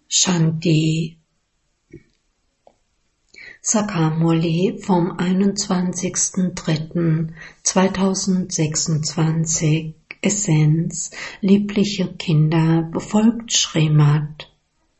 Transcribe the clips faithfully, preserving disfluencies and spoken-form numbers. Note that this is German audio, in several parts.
Shanti. Sakamurli vom einundzwanzigsten dritten zweitausendsechsundzwanzig. Essenz: Liebliche Kinder, befolgt Srimad.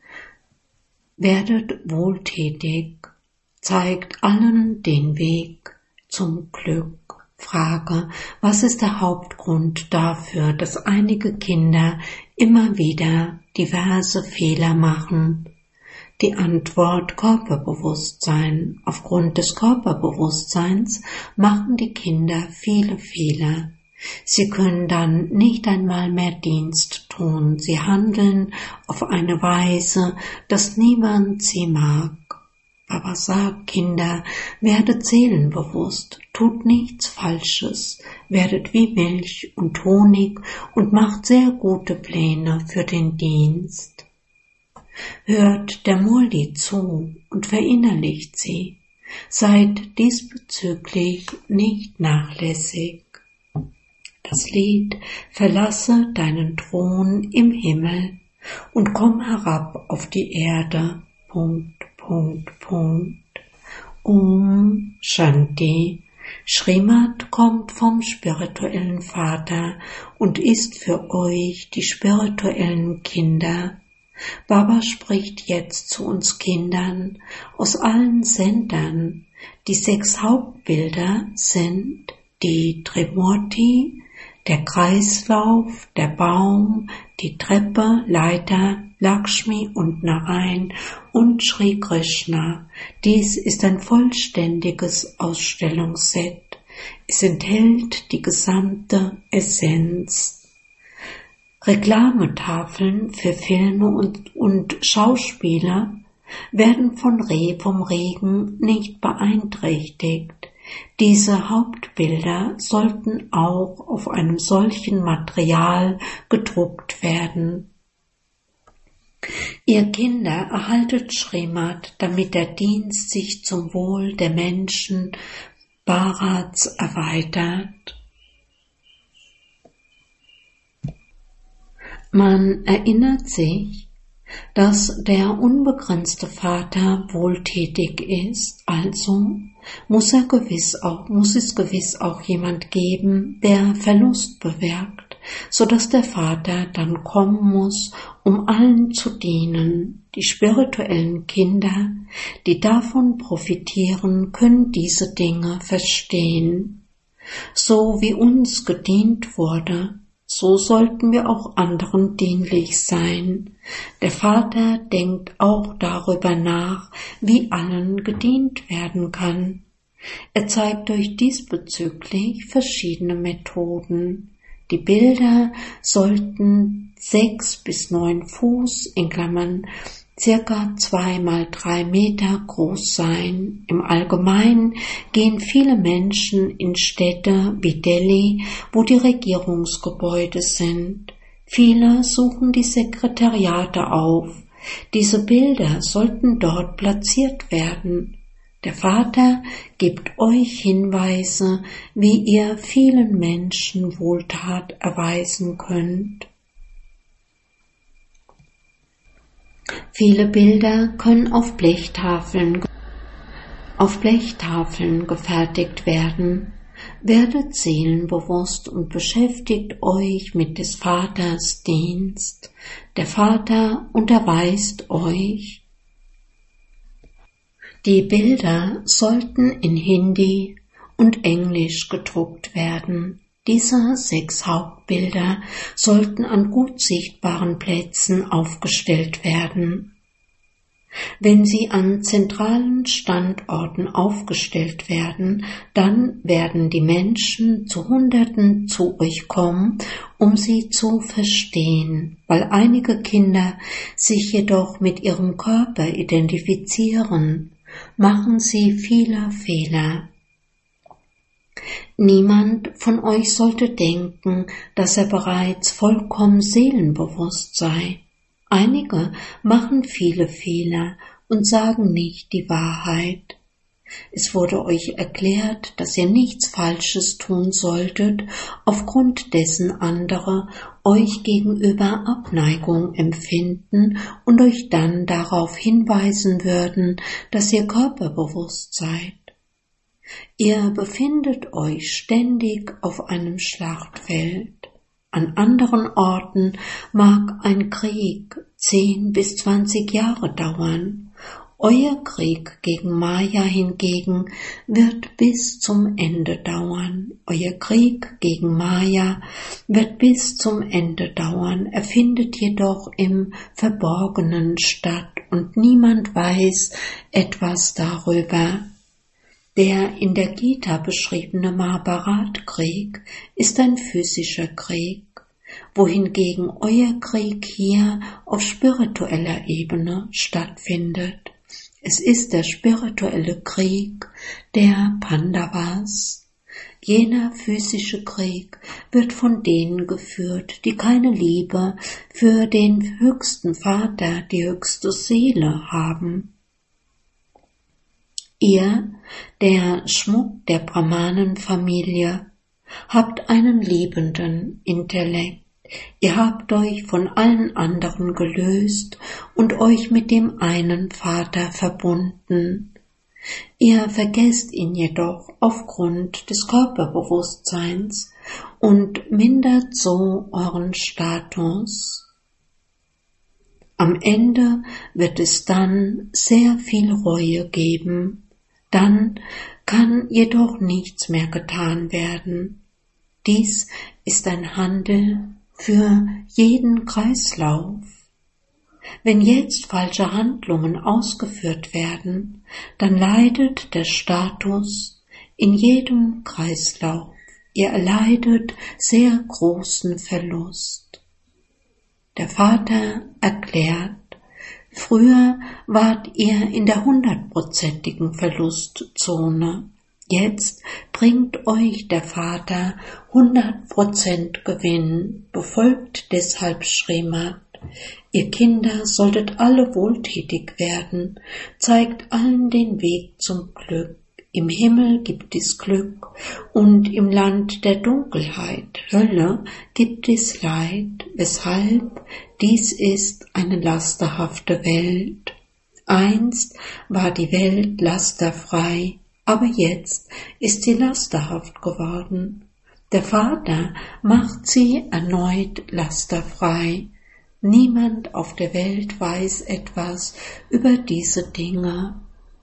Werdet wohltätig, zeigt allen den Weg zum Glück. Frage: Was ist der Hauptgrund dafür, dass einige Kinder immer wieder diverse Fehler machen? Die Antwort: Körperbewusstsein. Aufgrund des Körperbewusstseins machen die Kinder viele Fehler. Sie können dann nicht einmal mehr Dienst tun. Sie handeln auf eine Weise, dass niemand sie mag. Baba sagt: Kinder, werdet seelenbewusst, tut nichts Falsches, werdet wie Milch und Honig und macht sehr gute Pläne für den Dienst. Hört der Murli zu und verinnerlicht sie. Seid diesbezüglich nicht nachlässig. Das Lied: Verlasse deinen Thron im Himmel und komm herab auf die Erde. Punkt, Punkt, Punkt. Om Shanti. Srimad kommt vom spirituellen Vater und ist für euch die spirituellen Kinder. Baba spricht jetzt zu uns Kindern aus allen Sendern. Die sechs Hauptbilder sind die Trimurti, der Kreislauf, der Baum, die Treppe, Leiter, Lakshmi und Narayan und Sri Krishna. Dies ist ein vollständiges Ausstellungsset. Es enthält die gesamte Essenz. Reklametafeln für Filme und, und Schauspieler werden von Re vom Regen nicht beeinträchtigt. Diese Hauptbilder sollten auch auf einem solchen Material gedruckt werden. Ihr Kinder, erhaltet Srimad, damit der Dienst sich zum Wohl der Menschen Bharats erweitert. Man erinnert sich, dass der unbegrenzte Vater wohltätig ist, also muss er gewiss auch, muss es gewiss auch jemand geben, der Verlust bewirkt, so dass der Vater dann kommen muss, um allen zu dienen. Die spirituellen Kinder, die davon profitieren, können diese Dinge verstehen. So wie uns gedient wurde, so sollten wir auch anderen dienlich sein. Der Vater denkt auch darüber nach, wie allen gedient werden kann. Er zeigt euch diesbezüglich verschiedene Methoden. Die Bilder sollten sechs bis neun Fuß in Klammern circa zwei mal drei Meter groß sein. Im Allgemeinen gehen viele Menschen in Städte wie Delhi, wo die Regierungsgebäude sind. Viele suchen die Sekretariate auf. Diese Bilder sollten dort platziert werden. Der Vater gibt euch Hinweise, wie ihr vielen Menschen Wohltat erweisen könnt. Viele Bilder können auf Blechtafeln, auf Blechtafeln gefertigt werden. Werdet seelenbewusst und beschäftigt euch mit des Vaters Dienst. Der Vater unterweist euch. Die Bilder sollten in Hindi und Englisch gedruckt werden. Diese sechs Hauptbilder sollten an gut sichtbaren Plätzen aufgestellt werden. Wenn sie an zentralen Standorten aufgestellt werden, dann werden die Menschen zu Hunderten zu euch kommen, um sie zu verstehen. Weil einige Kinder sich jedoch mit ihrem Körper identifizieren, machen sie viele Fehler. Niemand von euch sollte denken, dass er bereits vollkommen seelenbewusst sei. Einige machen viele Fehler und sagen nicht die Wahrheit. Es wurde euch erklärt, dass ihr nichts Falsches tun solltet, aufgrund dessen andere euch gegenüber Abneigung empfinden und euch dann darauf hinweisen würden, dass ihr körperbewusst seid. Ihr befindet euch ständig auf einem Schlachtfeld. An anderen Orten mag ein Krieg zehn bis zwanzig Jahre dauern. Euer Krieg gegen Maya hingegen wird bis zum Ende dauern. Euer Krieg gegen Maya wird bis zum Ende dauern. Er findet jedoch im Verborgenen statt und niemand weiß etwas darüber. Der in der Gita beschriebene Mahabharat-Krieg ist ein physischer Krieg, wohingegen euer Krieg hier auf spiritueller Ebene stattfindet. Es ist der spirituelle Krieg der Pandavas. Jener physische Krieg wird von denen geführt, die keine Liebe für den höchsten Vater, die höchste Seele haben. Ihr, der Schmuck der Brahmanenfamilie, habt einen liebenden Intellekt. Ihr habt euch von allen anderen gelöst und euch mit dem einen Vater verbunden. Ihr vergesst ihn jedoch aufgrund des Körperbewusstseins und mindert so euren Status. Am Ende wird es dann sehr viel Reue geben. Dann kann jedoch nichts mehr getan werden. Dies ist ein Handel für jeden Kreislauf. Wenn jetzt falsche Handlungen ausgeführt werden, dann leidet der Status in jedem Kreislauf. Ihr erleidet sehr großen Verlust. Der Vater erklärt, früher wart ihr in der hundertprozentigen Verlustzone. Jetzt bringt euch der Vater hundert Prozent Gewinn. Befolgt deshalb Srimad. Ihr Kinder solltet alle wohltätig werden. Zeigt allen den Weg zum Glück. Im Himmel gibt es Glück und im Land der Dunkelheit, Hölle, gibt es Leid. Weshalb? Dies ist eine lasterhafte Welt. Einst war die Welt lasterfrei, aber jetzt ist sie lasterhaft geworden. Der Vater macht sie erneut lasterfrei. Niemand auf der Welt weiß etwas über diese Dinge.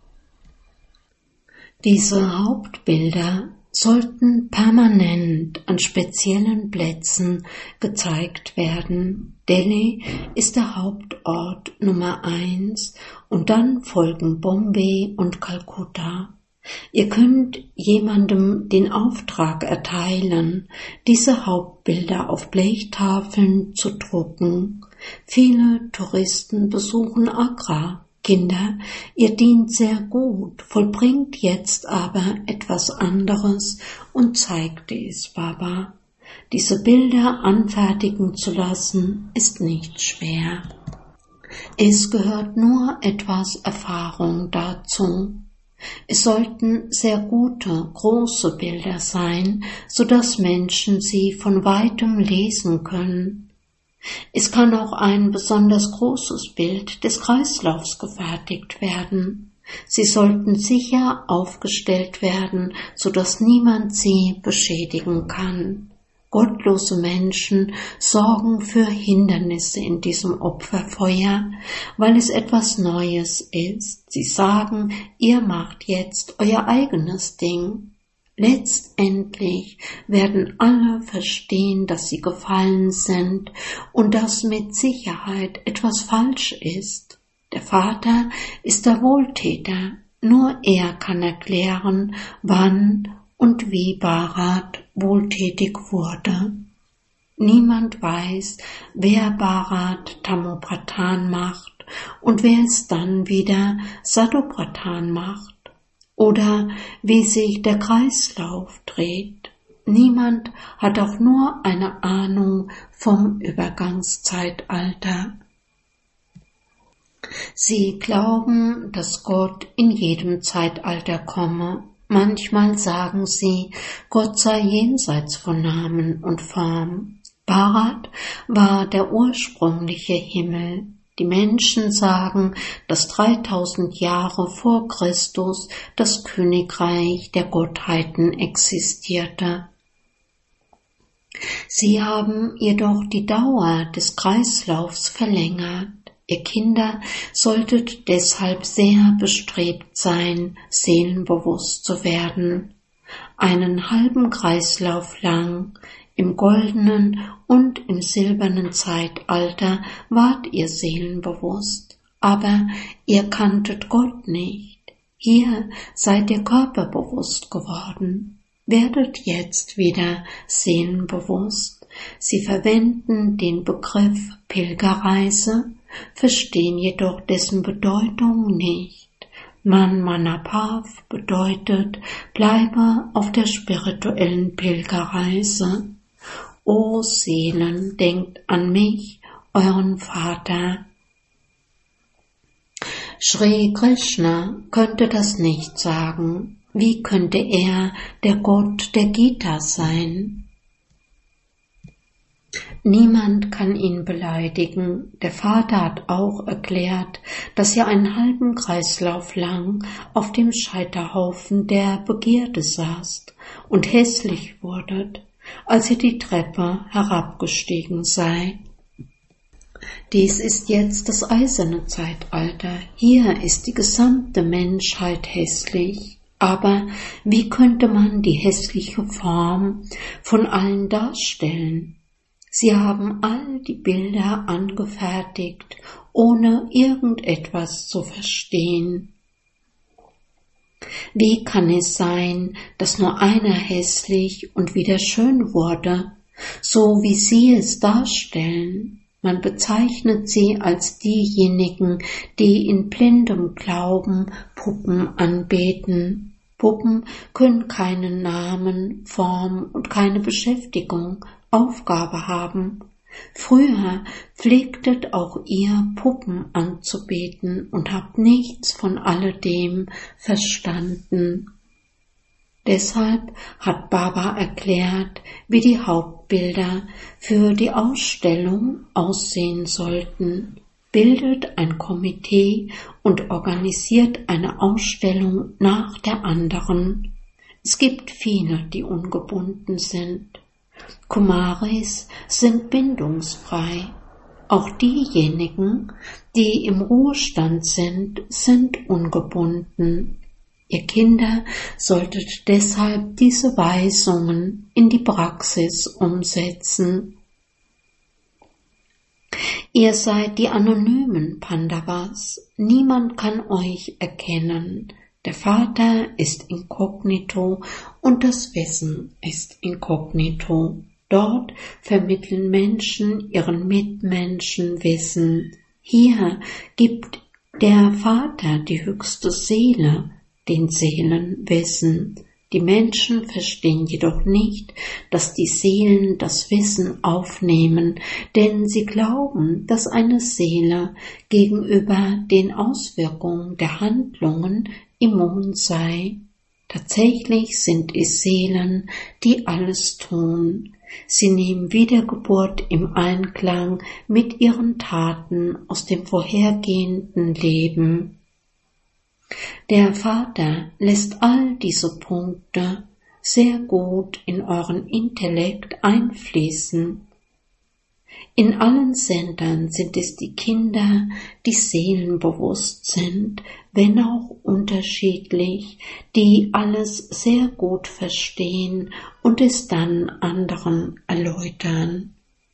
Diese Hauptbilder sollten permanent an speziellen Plätzen gezeigt werden. Delhi ist der Hauptort Nummer eins und dann folgen Bombay und Kalkutta. Ihr könnt jemandem den Auftrag erteilen, diese Hauptbilder auf Blechtafeln zu drucken. Viele Touristen besuchen Agra. Kinder, ihr dient sehr gut, vollbringt jetzt aber etwas anderes und zeigt es Baba. Diese Bilder anfertigen zu lassen, ist nicht schwer. Es gehört nur etwas Erfahrung dazu. Es sollten sehr gute, große Bilder sein, so dass Menschen sie von weitem lesen können. Es kann auch ein besonders großes Bild des Kreislaufs gefertigt werden. Sie sollten sicher aufgestellt werden, so dass niemand sie beschädigen kann. Gottlose Menschen sorgen für Hindernisse in diesem Opferfeuer, weil es etwas Neues ist. Sie sagen, ihr macht jetzt euer eigenes Ding. Letztendlich werden alle verstehen, dass sie gefallen sind und dass mit Sicherheit etwas falsch ist. Der Vater ist der Wohltäter, nur er kann erklären, wann und wie Bharat wohltätig wurde. Niemand weiß, wer Bharat Tamopradhan macht und wer es dann wieder Satopradhan macht. Oder wie sich der Kreislauf dreht. Niemand hat auch nur eine Ahnung vom Übergangszeitalter. Sie glauben, dass Gott in jedem Zeitalter komme. Manchmal sagen sie, Gott sei jenseits von Namen und Form. Bharat war der ursprüngliche Himmel. Die Menschen sagen, dass dreitausend Jahre vor Christus das Königreich der Gottheiten existierte. Sie haben jedoch die Dauer des Kreislaufs verlängert. Ihr Kinder solltet deshalb sehr bestrebt sein, seelenbewusst zu werden. Einen halben Kreislauf lang, im goldenen und im silbernen Zeitalter wart ihr seelenbewusst, aber ihr kanntet Gott nicht. Hier seid ihr körperbewusst geworden. Werdet jetzt wieder seelenbewusst. Sie verwenden den Begriff Pilgerreise, verstehen jedoch dessen Bedeutung nicht. Man Manapav bedeutet, bleibe auf der spirituellen Pilgerreise. O Seelen, denkt an mich, euren Vater. Shri Krishna könnte das nicht sagen. Wie könnte er der Gott der Gita sein? Niemand kann ihn beleidigen. Der Vater hat auch erklärt, dass ihr einen halben Kreislauf lang auf dem Scheiterhaufen der Begierde saßt und hässlich wurdet, als ihr die Treppe herabgestiegen sei. Dies ist jetzt das eiserne Zeitalter. Hier ist die gesamte Menschheit hässlich. Aber wie könnte man die hässliche Form von allen darstellen? Sie haben all die Bilder angefertigt, ohne irgendetwas zu verstehen. Wie kann es sein, dass nur einer hässlich und wieder schön wurde, so wie Sie es darstellen? Man bezeichnet sie als diejenigen, die in blindem Glauben Puppen anbeten. Puppen können keinen Namen, Form und keine Beschäftigung, Aufgabe haben. Früher pflegtet auch ihr, Puppen anzubeten und habt nichts von alledem verstanden. Deshalb hat Baba erklärt, wie die Hauptbilder für die Ausstellung aussehen sollten. Bildet ein Komitee und organisiert eine Ausstellung nach der anderen. Es gibt viele, die ungebunden sind. Kumaris sind bindungsfrei. Auch diejenigen, die im Ruhestand sind, sind ungebunden. Ihr Kinder solltet deshalb diese Weisungen in die Praxis umsetzen. Ihr seid die anonymen Pandavas. Niemand kann euch erkennen. Der Vater ist inkognito und das Wissen ist inkognito. Dort vermitteln Menschen ihren Mitmenschen Wissen. Hier gibt der Vater die höchste Seele, den Seelenwissen. Die Menschen verstehen jedoch nicht, dass die Seelen das Wissen aufnehmen, denn sie glauben, dass eine Seele gegenüber den Auswirkungen der Handlungen immun sei. Tatsächlich sind es Seelen, die alles tun. Sie nehmen Wiedergeburt im Einklang mit ihren Taten aus dem vorhergehenden Leben. Der Vater lässt all diese Punkte sehr gut in euren Intellekt einfließen. In allen Sendern sind es die Kinder, die seelenbewusst sind, wenn auch unterschiedlich, die alles sehr gut verstehen und es dann anderen erläutern.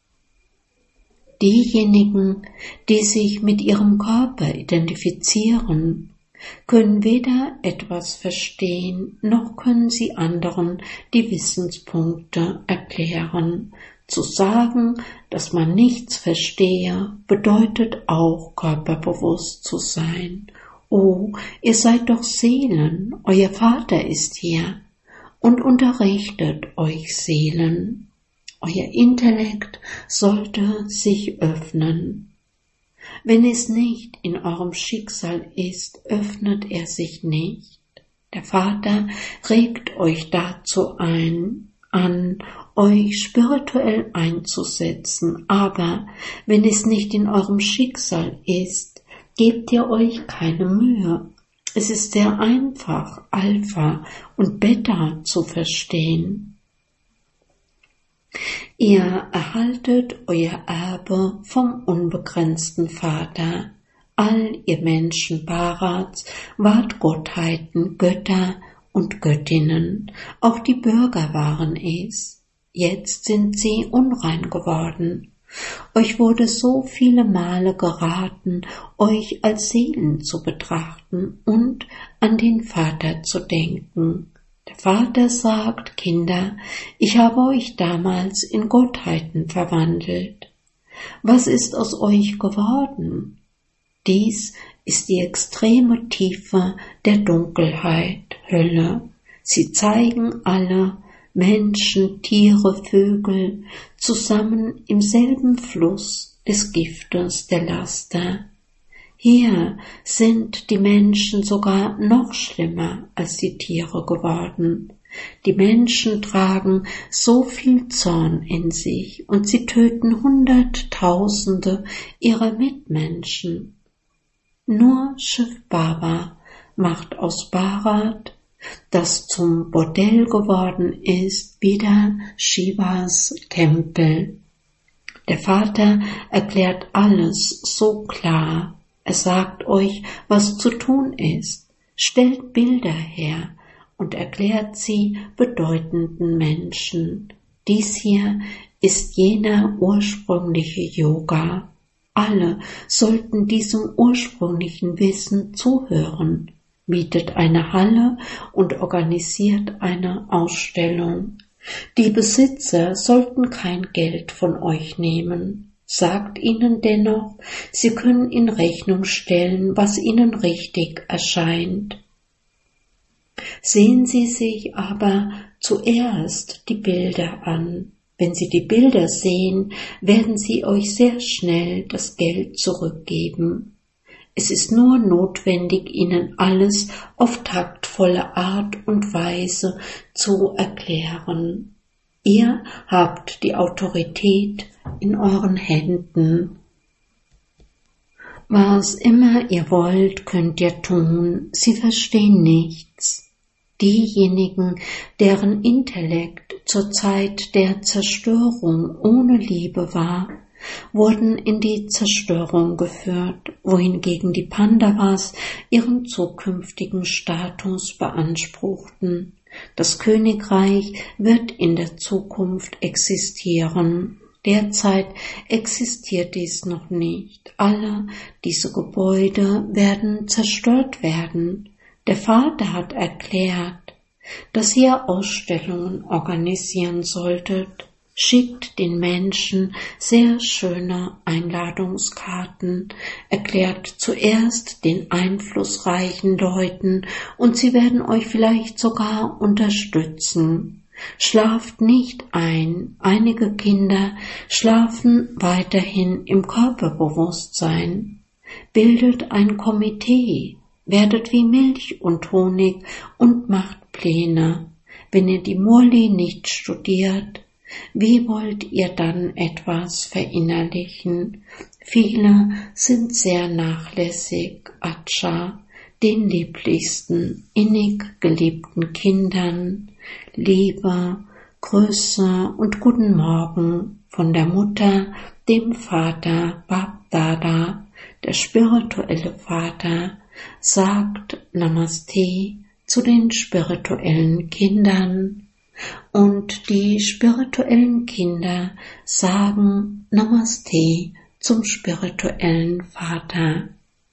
Diejenigen, die sich mit ihrem Körper identifizieren, können weder etwas verstehen, noch können sie anderen die Wissenspunkte erklären. Zu sagen, dass man nichts verstehe, bedeutet auch körperbewusst zu sein. Oh, ihr seid doch Seelen, euer Vater ist hier und unterrichtet euch Seelen. Euer Intellekt sollte sich öffnen. Wenn es nicht in eurem Schicksal ist, öffnet er sich nicht. Der Vater regt euch dazu ein. an, euch spirituell einzusetzen, aber wenn es nicht in eurem Schicksal ist, gebt ihr euch keine Mühe. Es ist sehr einfach, Alpha und Beta zu verstehen. Ihr erhaltet euer Erbe vom unbegrenzten Vater. All ihr Menschen Bharats wart Gottheiten, Götter und Göttinnen. Auch die Bürger waren es. Jetzt sind sie unrein geworden. Euch wurde so viele Male geraten, euch als Seelen zu betrachten und an den Vater zu denken. Der Vater sagt, Kinder, ich habe euch damals in Gottheiten verwandelt. Was ist aus euch geworden? Dies ist die extreme Tiefe der Dunkelheit, Hölle. Sie zeigen alle, Menschen, Tiere, Vögel, zusammen im selben Fluss des Giftes der Laster. Hier sind die Menschen sogar noch schlimmer als die Tiere geworden. Die Menschen tragen so viel Zorn in sich und sie töten Hunderttausende ihrer Mitmenschen. Nur Shiv Baba macht aus Bharat, das zum Bordell geworden ist, wieder Shivas Tempel. Der Vater erklärt alles so klar. Er sagt euch, was zu tun ist. Stellt Bilder her und erklärt sie bedeutenden Menschen. Dies hier ist jener ursprüngliche Yoga. Alle sollten diesem ursprünglichen Wissen zuhören. Mietet eine Halle und organisiert eine Ausstellung. Die Besitzer sollten kein Geld von euch nehmen. Sagt ihnen dennoch, sie können in Rechnung stellen, was ihnen richtig erscheint. Sehen Sie sich aber zuerst die Bilder an. Wenn Sie die Bilder sehen, werden Sie euch sehr schnell das Geld zurückgeben. Es ist nur notwendig, Ihnen alles auf taktvolle Art und Weise zu erklären. Ihr habt die Autorität in euren Händen. Was immer ihr wollt, könnt ihr tun. Sie verstehen nichts. Diejenigen, deren Intellekt zur Zeit der Zerstörung ohne Liebe war, wurden in die Zerstörung geführt, wohingegen die Pandavas ihren zukünftigen Status beanspruchten. Das Königreich wird in der Zukunft existieren. Derzeit existiert dies noch nicht. Alle diese Gebäude werden zerstört werden. Der Vater hat erklärt, dass ihr Ausstellungen organisieren solltet. Schickt den Menschen sehr schöne Einladungskarten, erklärt zuerst den einflussreichen Leuten und sie werden euch vielleicht sogar unterstützen. Schlaft nicht ein. Einige Kinder schlafen weiterhin im Körperbewusstsein. Bildet ein Komitee, werdet wie Milch und Honig und macht Pläne. Wenn ihr die Murli nicht studiert, wie wollt ihr dann etwas verinnerlichen? Viele sind sehr nachlässig, Acha, den lieblichsten, innig geliebten Kindern, Liebe, Grüße und guten Morgen von der Mutter, dem Vater, Bab-Dada, der spirituelle Vater, sagt Namaste zu den spirituellen Kindern. Und die spirituellen Kinder sagen Namaste zum spirituellen Vater.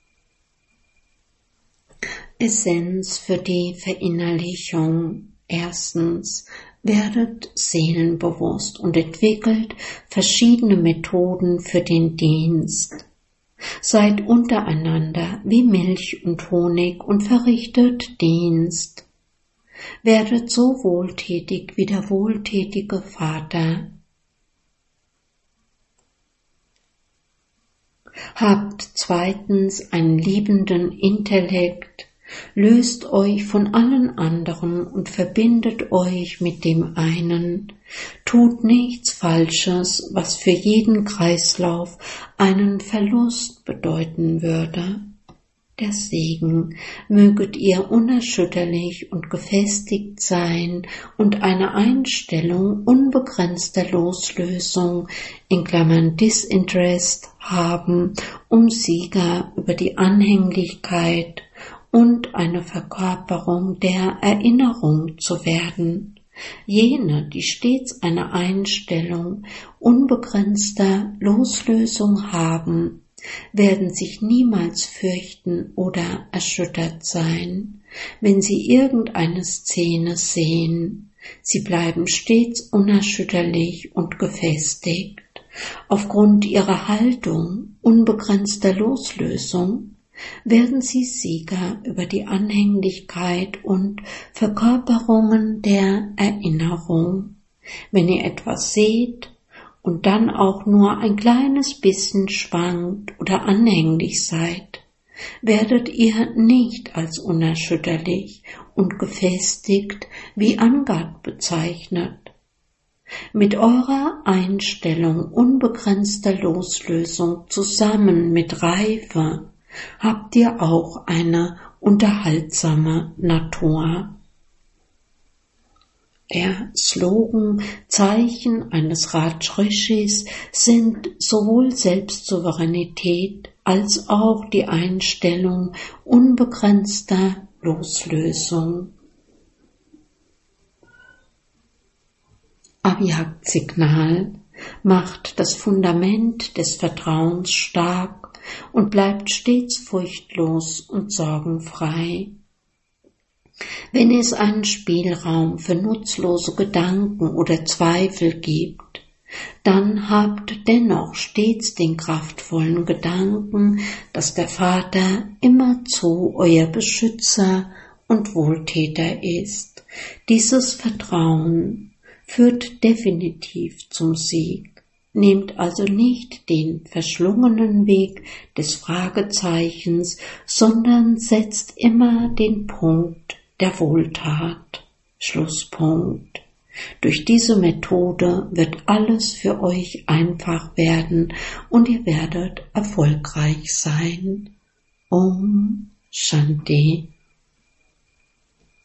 Essenz für die Verinnerlichung. Erstens, werdet seelenbewusst und entwickelt verschiedene Methoden für den Dienst. Seid untereinander wie Milch und Honig und verrichtet Dienst. Werdet so wohltätig wie der wohltätige Vater. Habt zweitens einen liebenden Intellekt, Löst euch von allen anderen und verbindet euch mit dem einen. Tut nichts Falsches, was für jeden Kreislauf einen Verlust bedeuten würde. Der Segen, möget ihr unerschütterlich und gefestigt sein und eine Einstellung unbegrenzter Loslösung in Klammern Disinterest haben, um Sieger über die Anhänglichkeit und eine Verkörperung der Erinnerung zu werden. Jene, die stets eine Einstellung unbegrenzter Loslösung haben, werden sich niemals fürchten oder erschüttert sein, wenn sie irgendeine Szene sehen. Sie bleiben stets unerschütterlich und gefestigt. Aufgrund ihrer Haltung unbegrenzter Loslösung werden sie Sieger über die Anhänglichkeit und Verkörperungen der Erinnerung. Wenn ihr etwas seht und dann auch nur ein kleines bisschen schwankt oder anhänglich seid, werdet ihr nicht als unerschütterlich und gefestigt wie Angad bezeichnet. Mit eurer Einstellung unbegrenzter Loslösung zusammen mit Reife habt ihr auch eine unterhaltsame Natur. Der Slogan Zeichen eines Rajrishis sind sowohl Selbstsouveränität als auch die Einstellung unbegrenzter Loslösung. Abjagdsignal macht das Fundament des Vertrauens stark und bleibt stets furchtlos und sorgenfrei. Wenn es einen Spielraum für nutzlose Gedanken oder Zweifel gibt, dann habt dennoch stets den kraftvollen Gedanken, dass der Vater immerzu euer Beschützer und Wohltäter ist. Dieses Vertrauen führt definitiv zum Sieg. Nehmt also nicht den verschlungenen Weg des Fragezeichens, sondern setzt immer den Punkt der Wohltat. Schlusspunkt. Durch diese Methode wird alles für euch einfach werden und ihr werdet erfolgreich sein. Om Shanti.